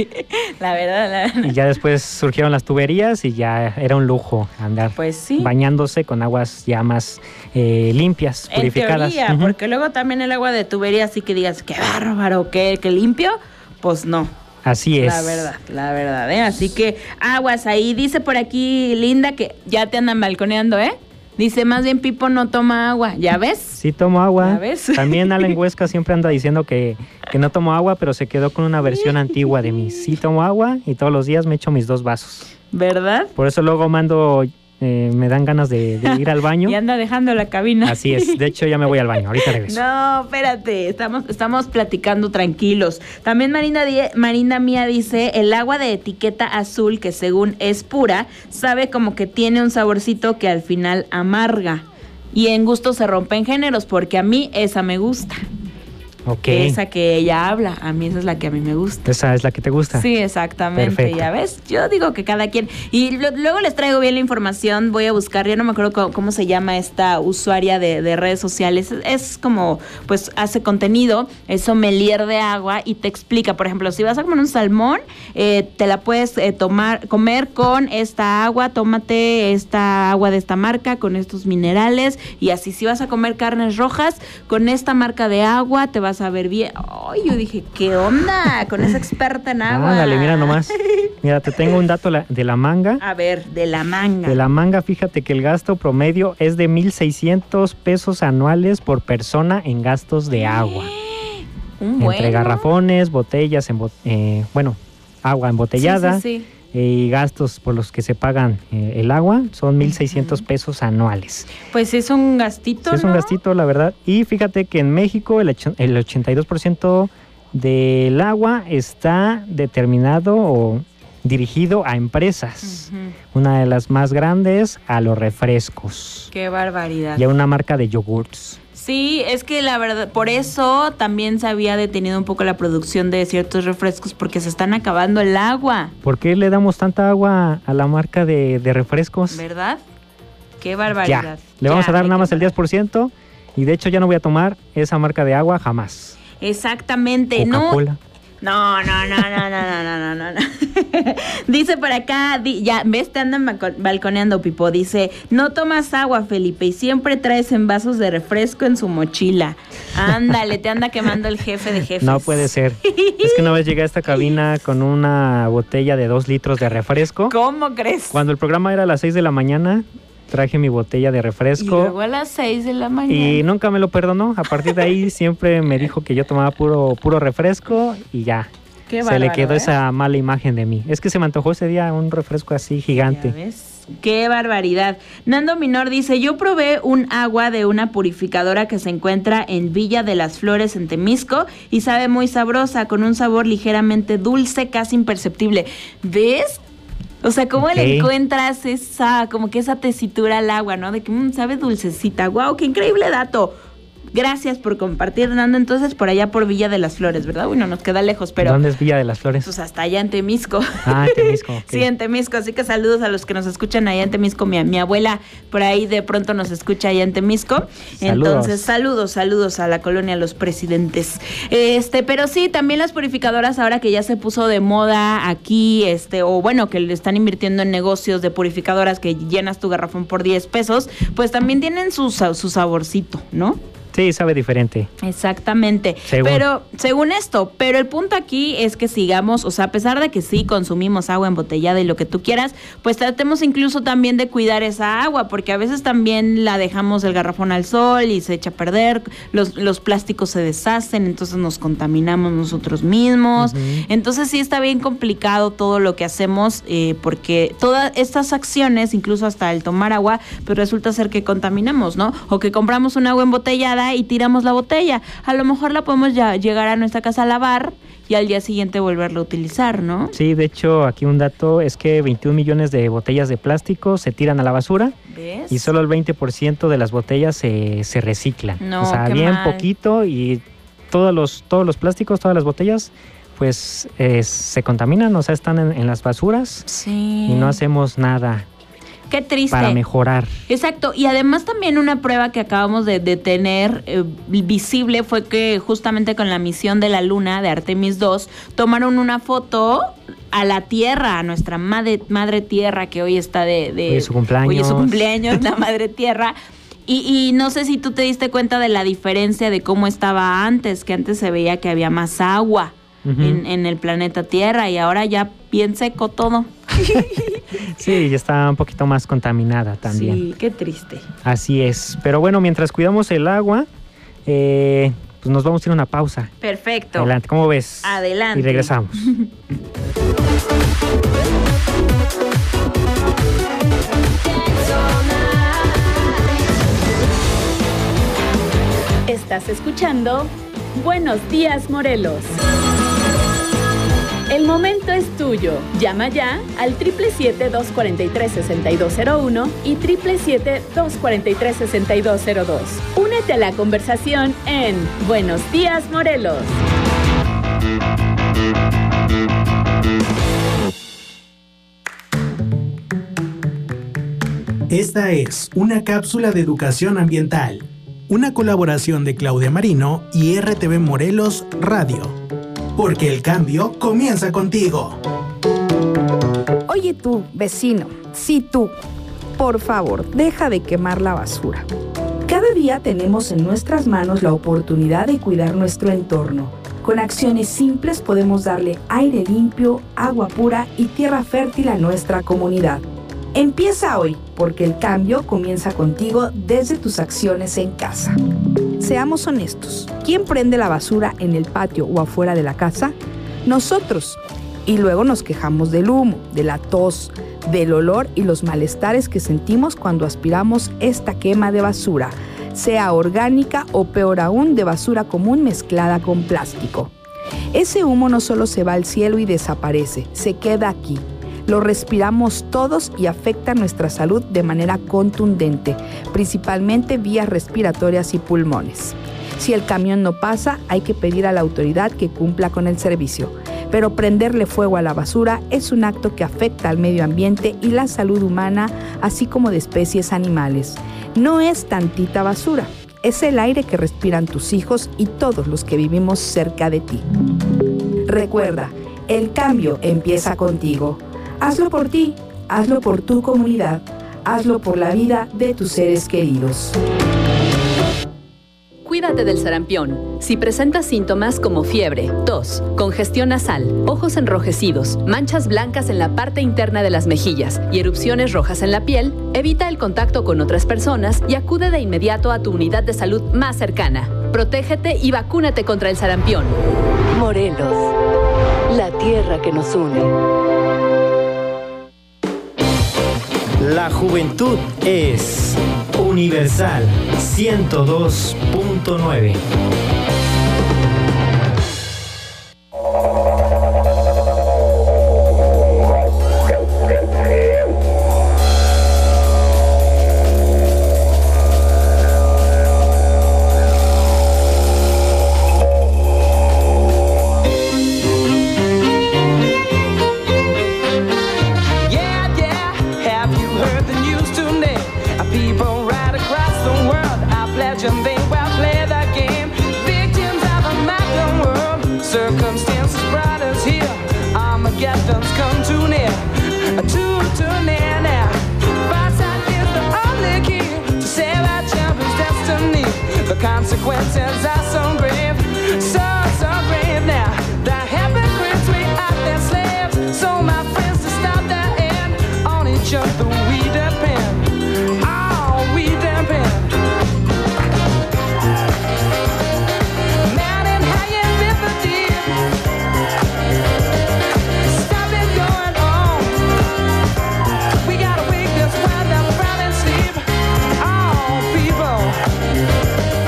La verdad, la Y ya después surgieron las tuberías y ya era un lujo andar Pues sí. bañándose con aguas ya más eh, limpias, En purificadas. teoría, Ujú. porque luego también el agua de tubería, así que digas, qué bárbaro, qué, qué limpio, pues no. Así es. La verdad, la verdad, ¿eh? Así que aguas ahí. Dice por aquí Linda que ya te andan balconeando, ¿eh? Dice, más bien Pipo no toma agua, ¿ya ves? Sí tomo agua. ¿Ya ves? También Alan Huesca siempre anda diciendo que, que no tomo agua, pero se quedó con una versión antigua de mí. Sí tomo agua y todos los días me echo mis dos vasos. ¿Verdad? Por eso luego mando, eh, me dan ganas de, de ir al baño. Y anda dejando la cabina. Así es. De hecho, ya me voy al baño. Ahorita regreso. No, espérate, estamos, estamos platicando tranquilos. También Marina, Die- Marina Mía dice, el agua de etiqueta azul, que según es pura, sabe como que tiene un saborcito que al final amarga. Y en gusto se rompen géneros, porque a mí esa me gusta. Ok. Esa que ella habla, a mí esa es la que a mí me gusta. Esa es la que te gusta. Sí, exactamente, Perfecto. ya ves. Yo digo que cada quien. Y lo- luego les traigo bien la información. Voy a buscar, ya no me acuerdo cómo, cómo se llama esta usuaria de, de redes sociales. Es, es como, pues, hace contenido, es sommelier de agua y te explica. Por ejemplo, si vas a comer un salmón, eh, te la puedes eh, tomar, comer con esta agua. Tómate esta agua de esta marca con estos minerales y así. Si vas a comer carnes rojas, con esta marca de agua te vas vas a ver bien. Ay, yo dije, ¿qué onda con esa experta en agua? Ah, dale, mira nomás. Mira, te tengo un dato de la manga. A ver, de la manga. De la manga, fíjate que el gasto promedio es de mil seiscientos pesos anuales por persona en gastos de agua. Un bueno. Entre garrafones, botellas, en, eh, bueno, agua embotellada. Sí, sí, sí. Y gastos por los que se pagan eh, el agua son mil seiscientos pesos anuales. Pues es un gastito, sí, es ¿no? un gastito, la verdad. Y fíjate que en México el, el ochenta y dos por ciento del agua está determinado o dirigido a empresas. Uh-huh. Una de las más grandes a los refrescos. ¡Qué barbaridad! Y a una marca de yogurts. Sí, es que la verdad, por eso también se había detenido un poco la producción de ciertos refrescos porque se están acabando el agua. ¿Por qué le damos tanta agua a la marca de, de refrescos? ¿Verdad? ¡Qué barbaridad! Ya, le vamos ya, a dar nada más el diez por ciento y de hecho ya no voy a tomar esa marca de agua jamás. Exactamente, Coca-Cola. no. No, no, no, no, no, no, no, no, no. Dice por acá, di, ya, ves, te andan balconeando, Pipo. Dice, no tomas agua, Felipe, y siempre traes envasos de refresco en su mochila. Ándale, te anda quemando el jefe de jefes. No puede ser. Es que una vez llegué a esta cabina con una botella de dos litros de refresco. ¿Cómo crees? Cuando el programa era a las seis de la mañana, traje mi botella de refresco. Y luego a las seis de la mañana. Y nunca me lo perdonó. A partir de ahí siempre me dijo que yo tomaba puro, puro refresco y ya. Qué se le quedó ¿eh? esa mala imagen de mí. Es que se me antojó ese día un refresco así gigante. ¿Ya ves? ¡Qué barbaridad! Nando Minor dice, yo probé un agua de una purificadora que se encuentra en Villa de las Flores en Temisco y sabe muy sabrosa, con un sabor ligeramente dulce, casi imperceptible. ¿Ves? O sea, ¿cómo okay. le encuentras esa, como que esa tesitura al agua, ¿no? De que mmm, sabe dulcecita. ¡Wow! ¡Qué increíble dato! Gracias por compartir, Nando. Entonces, por allá por Villa de las Flores, ¿verdad? Bueno, nos queda lejos, pero... ¿Dónde es Villa de las Flores? Pues hasta allá en Temisco. Ah, en Temisco. Okay. Sí, en Temisco. Así que saludos a los que nos escuchan allá en Temisco. Mi, mi abuela por ahí de pronto nos escucha allá en Temisco. Saludos. Entonces, saludos, saludos a la colonia Los Presidentes. Este, pero sí, también las purificadoras, ahora que ya se puso de moda aquí, este, o bueno, que le están invirtiendo en negocios de purificadoras que llenas tu garrafón por diez pesos, pues también tienen su, su saborcito, ¿no? Sí, sabe diferente. Exactamente. Según. Pero, según esto, pero el punto aquí es que sigamos, o sea, a pesar de que sí consumimos agua embotellada y lo que tú quieras, pues tratemos incluso también de cuidar esa agua, porque a veces también la dejamos el garrafón al sol y se echa a perder, los, los plásticos se deshacen, entonces nos contaminamos nosotros mismos. Uh-huh. Entonces sí está bien complicado todo lo que hacemos, eh, porque todas estas acciones, incluso hasta el tomar agua, pues resulta ser que contaminamos, ¿no? O que compramos un agua embotellada y tiramos la botella. A lo mejor la podemos ya llegar a nuestra casa a lavar y al día siguiente volverla a utilizar, ¿no? Sí, de hecho, aquí un dato es que veintiún millones de botellas de plástico se tiran a la basura. ¿Ves? Y solo el veinte por ciento de las botellas se, se reciclan. No, o sea, qué bien mal. poquito y todos los, todos los plásticos, todas las botellas, pues eh, se contaminan, o sea, están en, en las basuras. Sí. Y no hacemos nada. Qué triste. Para mejorar. Exacto. Y además también una prueba que acabamos de, de tener eh, visible fue que justamente con la misión de la Luna de Artemis dos tomaron una foto a la Tierra, a nuestra madre, madre Tierra que hoy está de... de hoy es su cumpleaños. Hoy es su cumpleaños, la madre Tierra. Y, y no sé si tú te diste cuenta de la diferencia de cómo estaba antes, que antes se veía que había más agua uh-huh. en, en el planeta Tierra y ahora ya bien seco todo. Sí, ya está un poquito más contaminada también. Sí, qué triste. Así es. Pero bueno, mientras cuidamos el agua, eh, pues nos vamos a ir a una pausa. Perfecto. Adelante, ¿cómo ves? Adelante. Y regresamos. Estás escuchando Buenos Días, Morelos. El momento es tuyo. Llama ya al siete siete siete, dos cuatro tres, seis dos cero uno y siete siete siete, dos cuatro tres, seis dos cero dos. Únete a la conversación en Buenos Días, Morelos. Esta es una cápsula de educación ambiental, una colaboración de Claudia Marino y R T V Morelos Radio. Porque el cambio comienza contigo. Oye tú, vecino, sí tú, por favor, deja de quemar la basura. Cada día tenemos en nuestras manos la oportunidad de cuidar nuestro entorno. Con acciones simples podemos darle aire limpio, agua pura y tierra fértil a nuestra comunidad. Empieza hoy, porque el cambio comienza contigo desde tus acciones en casa. Seamos honestos, ¿quién prende la basura en el patio o afuera de la casa? Nosotros. Y luego nos quejamos del humo, de la tos, del olor y los malestares que sentimos cuando aspiramos esta quema de basura, sea orgánica o peor aún de basura común mezclada con plástico. Ese humo no solo se va al cielo y desaparece, se queda aquí. Lo respiramos todos y afecta nuestra salud de manera contundente, principalmente vías respiratorias y pulmones. Si el camión no pasa, hay que pedir a la autoridad que cumpla con el servicio. Pero prenderle fuego a la basura es un acto que afecta al medio ambiente y la salud humana, así como de especies animales. No es tantita basura, es el aire que respiran tus hijos y todos los que vivimos cerca de ti. Recuerda, el cambio empieza contigo. Hazlo por ti, hazlo por tu comunidad, hazlo por la vida de tus seres queridos. Cuídate del sarampión. Si presentas síntomas como fiebre, tos, congestión nasal, ojos enrojecidos, manchas blancas en la parte interna de las mejillas y erupciones rojas en la piel, evita el contacto con otras personas y acude de inmediato a tu unidad de salud más cercana. Protégete y vacúnate contra el sarampión. Morelos, la tierra que nos une. La juventud es Universal ciento dos punto nueve. Consequences are so grave, so, so grave now. The hypocrites, we are their slaves. So my friends, to stop their end, on each other we depend. Oh, we depend. Mountain high and river deep, stop it going on. We gotta wake this world up from its sleep. Oh, people.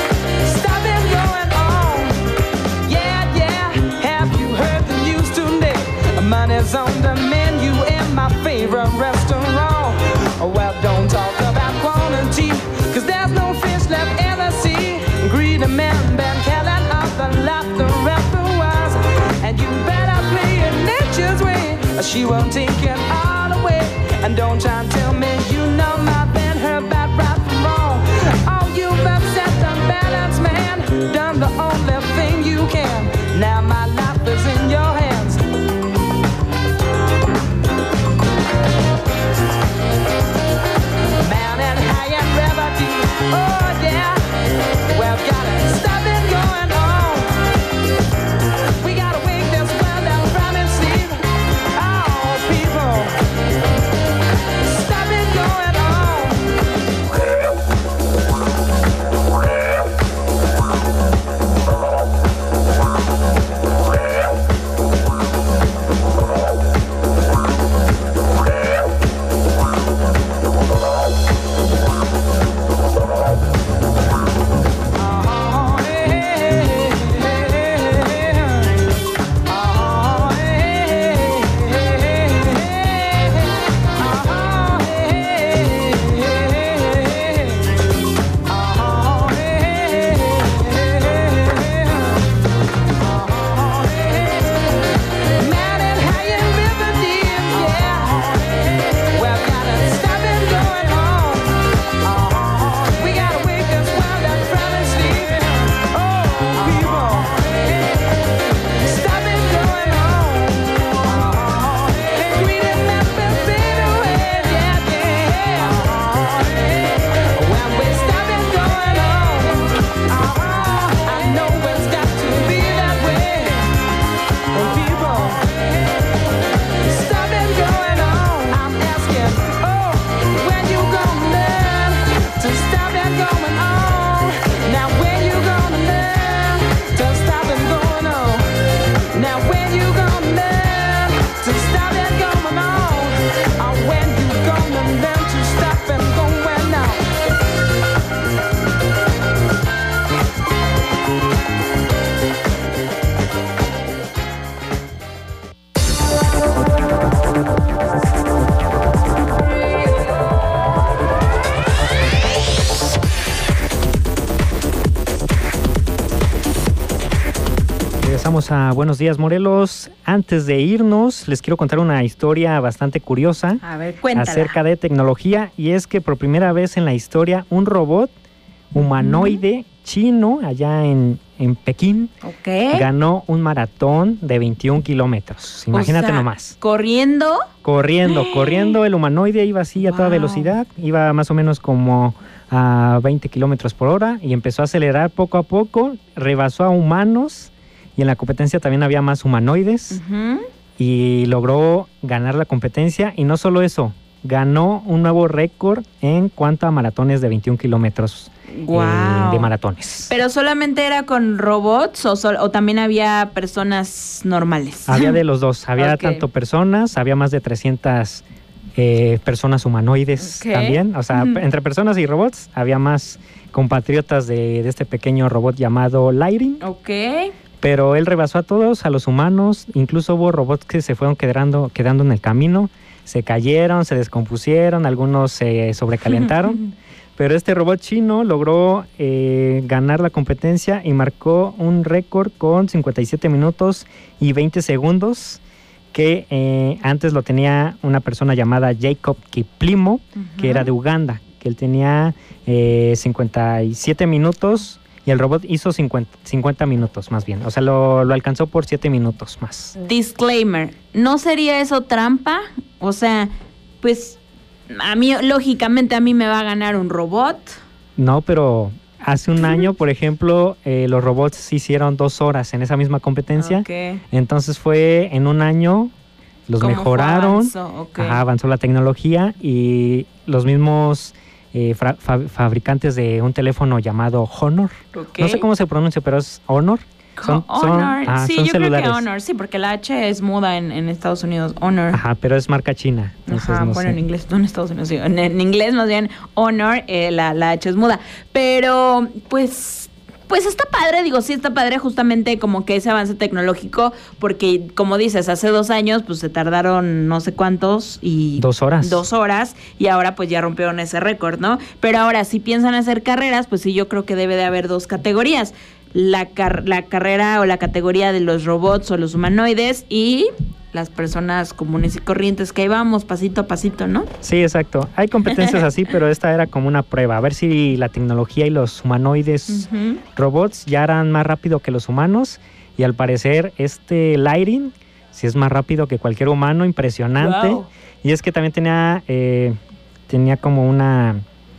Money's on the menu in my favorite restaurant. Well, don't talk about quantity, cause there's no fish left in the sea. Greedy men been killing off the laughter of the wise. And you better play it nature's way, or she won't take it all away. And don't try and tell me you know my been her bad right from wrong. Oh, you've upset the balance, man, done the only thing you can. Now my life is in your hands. Oh yeah, well gotta stop it going on. We gotta wake this world up from its sleep. Oh people, stop it going on. regresamos a Buenos Días, Morelos. Antes de irnos, les quiero contar una historia bastante curiosa. A ver, cuéntala. Acerca de tecnología, y es que por primera vez en la historia un robot humanoide uh-huh. chino allá en, en Pekín okay. ganó un maratón de veintiún kilómetros. Imagínate o sea, nomás. ¿Corriendo? Corriendo, corriendo. El humanoide iba así a wow. toda velocidad, iba más o menos como a veinte kilómetros por hora y empezó a acelerar poco a poco, rebasó a humanos y en la competencia también había más humanoides uh-huh. y logró ganar la competencia. Y no solo eso, ganó un nuevo récord en cuanto a maratones de veintiún kilómetros wow. eh, de maratones. ¿Pero solamente era con robots o, sol, o también había personas normales? Había de los dos, había okay. tanto personas, había más de trescientas Eh, personas humanoides okay. también, o sea, mm. entre personas y robots había más compatriotas de, de este pequeño robot llamado Lightning. Ok. Pero él rebasó a todos, a los humanos, incluso hubo robots que se fueron quedando, quedando en el camino, se cayeron, se descompusieron, algunos se sobrecalentaron, pero este robot chino logró eh, ganar la competencia y marcó un récord con cincuenta y siete minutos y veinte segundos, que eh, antes lo tenía una persona llamada Jacob Kiplimo, uh-huh. que era de Uganda, que él tenía eh, cincuenta y siete minutos y el robot hizo cincuenta, cincuenta minutos más bien, o sea, lo, lo alcanzó por siete minutos más. Disclaimer, ¿no sería eso trampa? O sea, pues a mí, lógicamente a mí me va a ganar un robot. No, pero hace un año, por ejemplo, eh, los robots hicieron dos horas en esa misma competencia. Okay. Entonces fue en un año, los mejoraron, avanzó? Okay. Ajá, avanzó la tecnología y los mismos eh, fra- fa- fabricantes de un teléfono llamado Honor. Okay. No sé cómo se pronuncia, pero es Honor. Son, son, Honor, ah, sí, son yo celulares. creo que Honor, sí, porque la H es muda en, en Estados Unidos, Honor. Ajá, pero es marca china. Entonces Ajá, no bueno, sé. en inglés, no en Estados Unidos, sí, en, en inglés más bien Honor, eh, la, la H es muda. Pero, pues, pues está padre, digo, sí está padre justamente como que ese avance tecnológico, porque como dices, hace dos años, pues se tardaron no sé cuántos y... Dos horas. Dos horas, y ahora pues ya rompieron ese récord, ¿no? Pero ahora, si piensan hacer carreras, pues sí, yo creo que debe de haber dos categorías. La, car- la carrera o la categoría de los robots o los humanoides y las personas comunes y corrientes que ahí vamos pasito a pasito, ¿no? Sí, exacto. Hay competencias así, pero esta era como una prueba. A ver si la tecnología y los humanoides uh-huh. robots ya eran más rápido que los humanos. Y al parecer este Lightning sí es más rápido que cualquier humano, impresionante. Wow. Y es que también tenía, eh, tenía como una...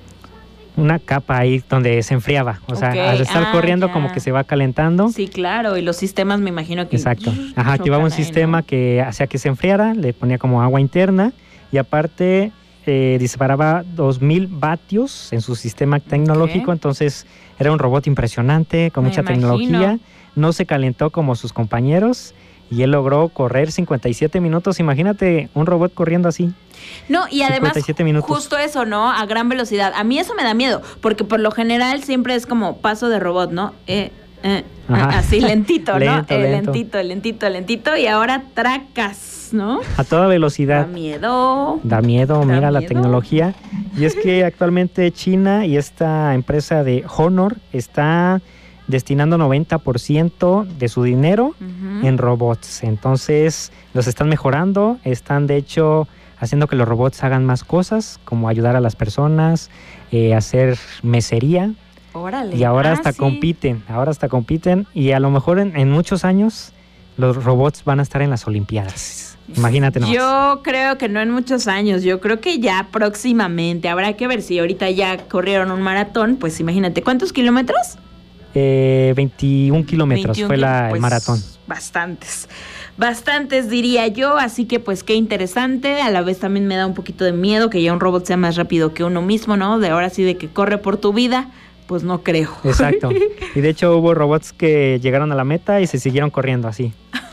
una capa ahí donde se enfriaba, o sea, okay. al estar ah, corriendo ya. como que se va calentando. Sí, claro, y los sistemas me imagino que... Exacto, ajá, activaba un sistema ahí, ¿no? que hacía que se enfriara, le ponía como agua interna y aparte eh, disparaba dos mil vatios en su sistema tecnológico, okay. entonces era un robot impresionante, con me mucha imagino. tecnología, no se calentó como sus compañeros y él logró correr cincuenta y siete minutos, imagínate un robot corriendo así. No, y además justo eso, ¿no? A gran velocidad. A mí eso me da miedo, porque por lo general siempre es como paso de robot, ¿no? Eh, eh, así lentito, ¿no? lento, eh, lento. Lentito, lentito, lentito, y ahora tracas, ¿no? A toda velocidad. Da miedo. Da miedo, da mira miedo. La tecnología. Y es que actualmente China y esta empresa de Honor está destinando noventa por ciento de su dinero uh-huh. en robots. Entonces los están mejorando, están de hecho haciendo que los robots hagan más cosas, como ayudar a las personas, eh, hacer mesería. Órale. Y ahora ah, hasta sí. compiten, ahora hasta compiten y a lo mejor en, en muchos años los robots van a estar en las Olimpiadas. Imagínate nomás. Yo creo que no en muchos años, yo creo que ya próximamente. Habrá que ver si ahorita ya corrieron un maratón, pues imagínate, ¿cuántos kilómetros? Eh, veintiún kilómetros fue la, pues, el maratón. Bastantes, bastantes diría yo, así que pues qué interesante, a la vez también me da un poquito de miedo que ya un robot sea más rápido que uno mismo, ¿no? De ahora sí de que corre por tu vida, pues no creo. Exacto, y de hecho hubo robots que llegaron a la meta y se siguieron corriendo así.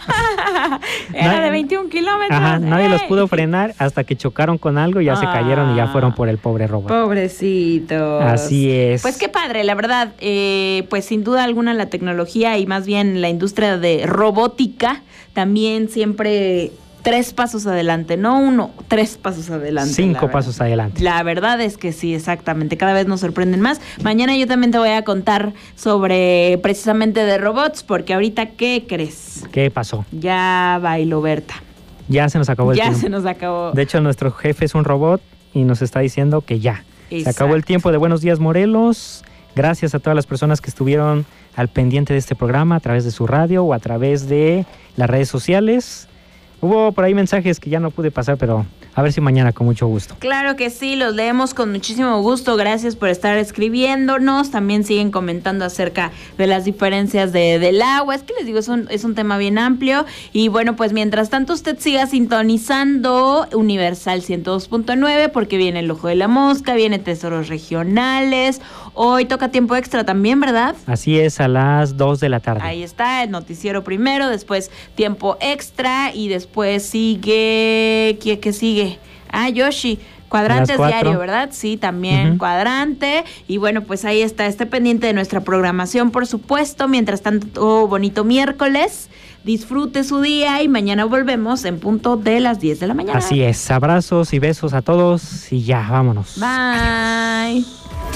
Era nadie, de veintiún kilómetros. Ajá, nadie ¡Ey! los pudo frenar hasta que chocaron con algo y ya ah, se cayeron y ya fueron por el pobre robot. Pobrecitos. Así es. Pues qué padre, la verdad. Eh, pues sin duda alguna la tecnología y más bien la industria de robótica también siempre tres pasos adelante, no uno, tres pasos adelante. Cinco pasos adelante. La verdad es que sí, exactamente, cada vez nos sorprenden más. Mañana yo también te voy a contar sobre precisamente de robots, porque ahorita, ¿qué crees? ¿Qué pasó? Ya bailó Berta. Ya se nos acabó el ya tiempo. Ya se nos acabó. De hecho, nuestro jefe es un robot y nos está diciendo que ya. Exacto. Se acabó el tiempo de Buenos Días Morelos. Gracias a todas las personas que estuvieron al pendiente de este programa a través de su radio o a través de las redes sociales. Hubo por ahí mensajes que ya no pude pasar, pero a ver si mañana con mucho gusto. Claro que sí, los leemos con muchísimo gusto. Gracias por estar escribiéndonos. También siguen comentando acerca de las diferencias de, del agua. Es que les digo, es un, es un tema bien amplio. Y bueno, pues mientras tanto usted siga sintonizando Universal ciento dos punto nueve, porque viene El Ojo de la Mosca, viene Tesoros Regionales. Hoy toca tiempo extra también, ¿verdad? Así es, a las dos de la tarde. Ahí está, el noticiero primero, después tiempo extra y después sigue... ¿Qué, qué sigue? Ah, Yoshi, Cuadrantes Diario, ¿verdad? Sí, también uh-huh. Cuadrante. Y bueno, pues ahí está, esté pendiente de nuestra programación, por supuesto. Mientras tanto, oh, bonito miércoles. Disfrute su día y mañana volvemos en punto de las diez de la mañana. Así es, abrazos y besos a todos y ya, vámonos. Bye. Adiós.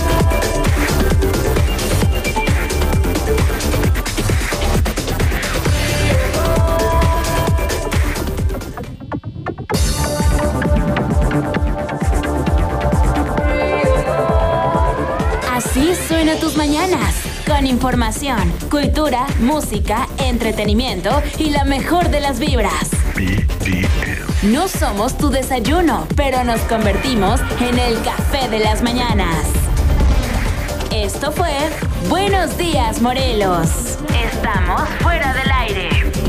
Así suena tus mañanas, con información, cultura, música, entretenimiento y la mejor de las vibras. B D M. No somos tu desayuno, pero nos convertimos en el café de las mañanas. Esto fue Buenos Días, Morelos. Estamos fuera del aire.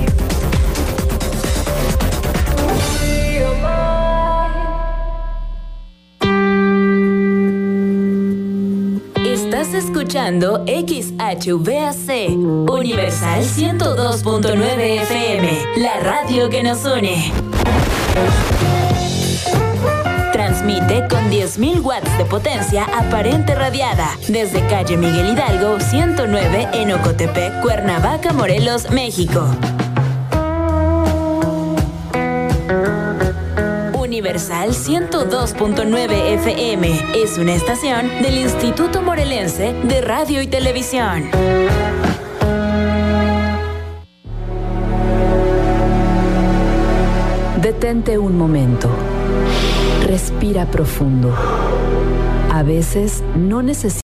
Estás escuchando X H V A C, Universal ciento dos punto nueve F M, la radio que nos une. Transmite con diez mil watts de potencia aparente radiada desde calle Miguel Hidalgo ciento nueve en Ocotepec, Cuernavaca, Morelos, México. Universal ciento dos punto nueve F M es una estación del Instituto Morelense de Radio y Televisión. Detente un momento. Respira profundo. A veces no necesitas